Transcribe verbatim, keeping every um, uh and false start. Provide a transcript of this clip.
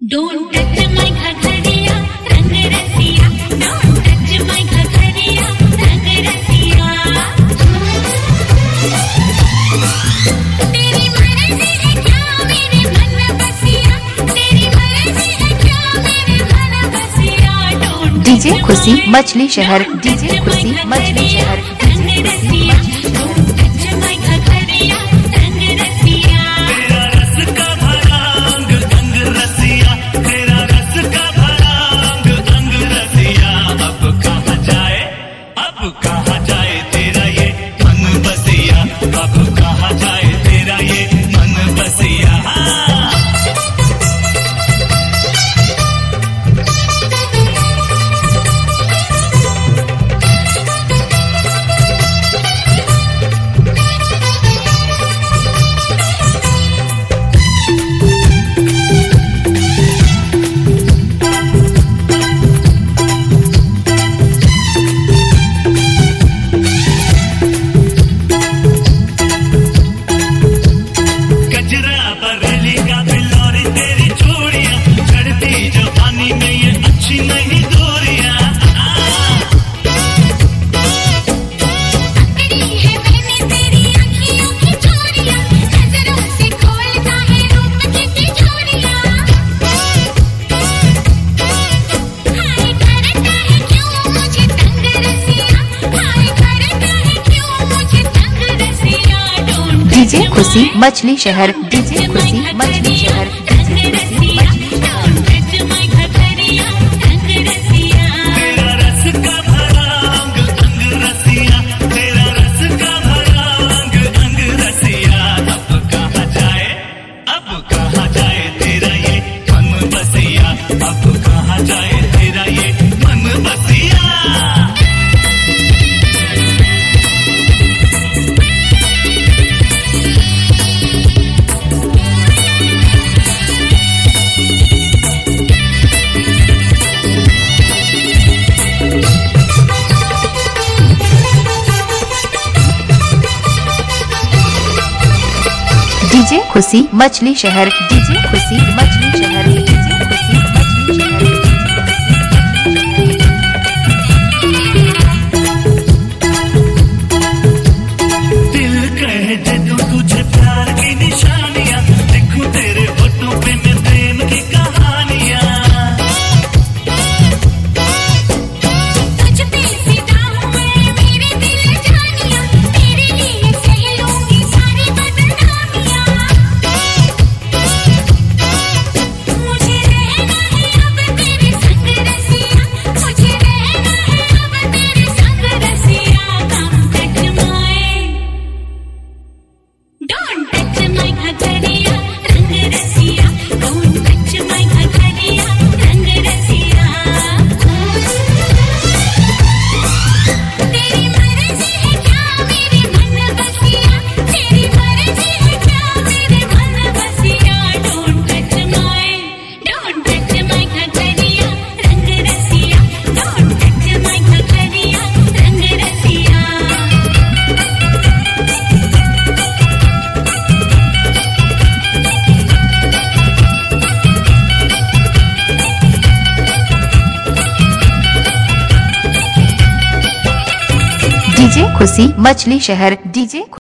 Don't touch my घघरिया रंग रसिया, don't touch my घघरिया रंग रसिया। तेरी मर्जी है क्या मेरे मन बसिया, तेरी मर्जी है क्या मेरे मन बसिया। Don't डीजे खुशी मछली शहर, डीजे खुशी मछली शहर, रंग रसिया, don't touch my घघरिया रंग रसिया। तेरा रस का भरा अंग अंग रसिया, तेरा रस का भरा अंग अंग रसिया। अब कहाँ जाए, अब कहाँ जाए तेरा ये मन बसिया, अब कहाँ जाए तेरा ये मन बसिया। डीजे खुशी मछली शहर, डीजे खुशी मछली शहर, डीजे खुशी मछली शहर। तेरा रस का भरा अंग अंग रसिया, तेरा रस का भरा अंग अंग रसिया। अब कहाँ जाए, अब कहाँ जाए तेरा ये मन बसिया, अब कहाँ जाए तेरा ये मन बसिया। डीजे खुशी मछली शहर, डीजे खुशी मछली शहर, डीजे खुशी मछली शहर। दिल कह दे दूं तुझे प्यार की निशानियां, लिखूं तेरे होठों पे मैं प्रेम की कहानियां। तुझ पे फिदा हूँ मैं मेरे दिल जानिया, तेरे लिए सह लूंगी सारी बदनामियां। मुझे रहना है अब तेरे संग रसिया, मुझे रहना है अब तेरे संग रसिया। Come touch my, don't touch my घघरिया रंग रसिया, don't touch my घघरिया रंग रसिया। तेरी मर्जी है क्या मेरे मन बसिया, तेरी मर्जी है क्या मेरे मन बसिया। Don't touch my, don't touch my घघरिया रंग रसिया, don't touch my घघरिया रंग रसिया। डीजे खुशी मछली शहर, डीजे